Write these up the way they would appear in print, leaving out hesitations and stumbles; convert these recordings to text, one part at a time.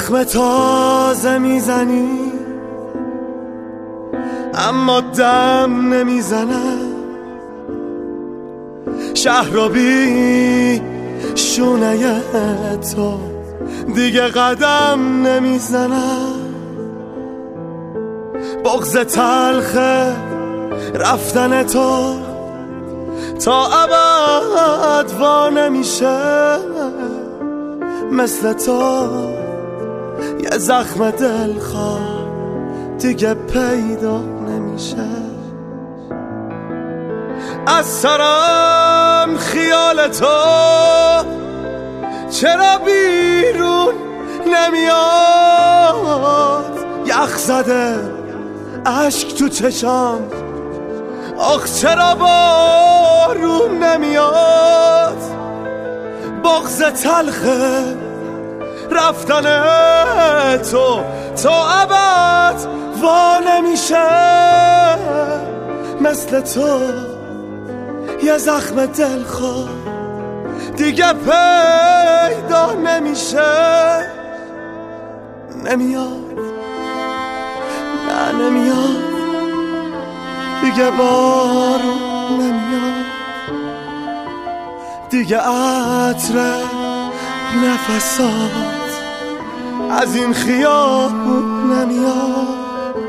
زخم تازه میزنی اما دم نمیزنم، شهر رو بی شونه تو دیگه قدم نمیزنم. بغض تلخ رفتن تو تا ابد وا نمیشه، مثل تو یه زخم دلخواه دیگه پیدا نمیشه. از سرم خیال تو چرا بیرون نمیاد، یخ زده عشق تو چشام، آخ چرا بارون نمیاد. بغض تلخه رفتن تو تا ابد وا نمیشه، مثل تو یه زخم دلخواه دیگه پیدا نمیشه. نمیاد، نه نمیاد دیگه، بارون نمیاد دیگه، عطر نفسات از این خیابون نمیاد.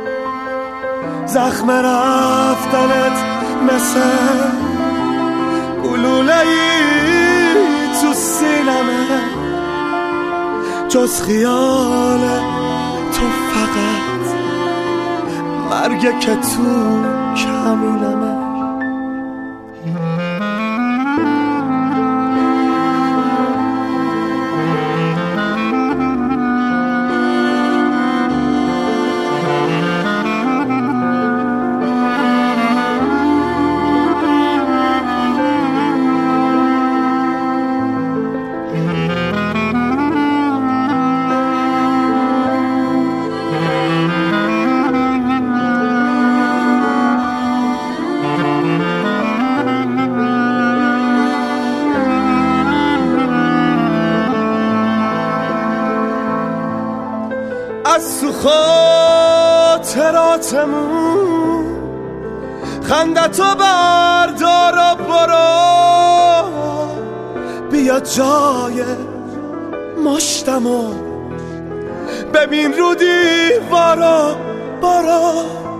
زخم رفتنت مثل گلوله‌ای تو سینمه، جز خیال تو فقط مرگ که تو کمینمه. از تو خاطراتمون خندتو بردار و برو، بیا جای مشتمو ببین رو دیوارا، برو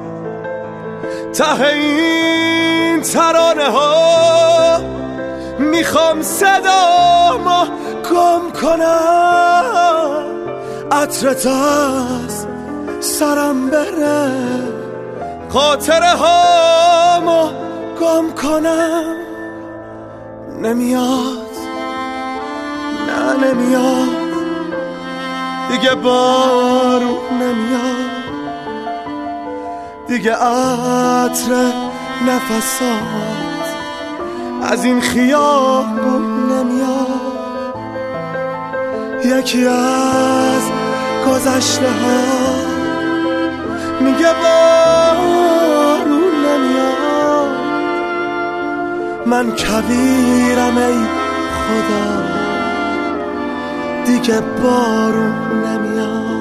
ته این ترانه ها میخوام صدامو گم کنم، عطرت از سرم بره خاطره هامو گم کنم. نمیاد، نه نمیاد دیگه، بارون نمیاد دیگه، عطر نفسات از این خیابون نمیاد. یکی از گذشته ها میگه بارون نمیاد، من کبیرم ای خدا دیگه، بارون نمیاد.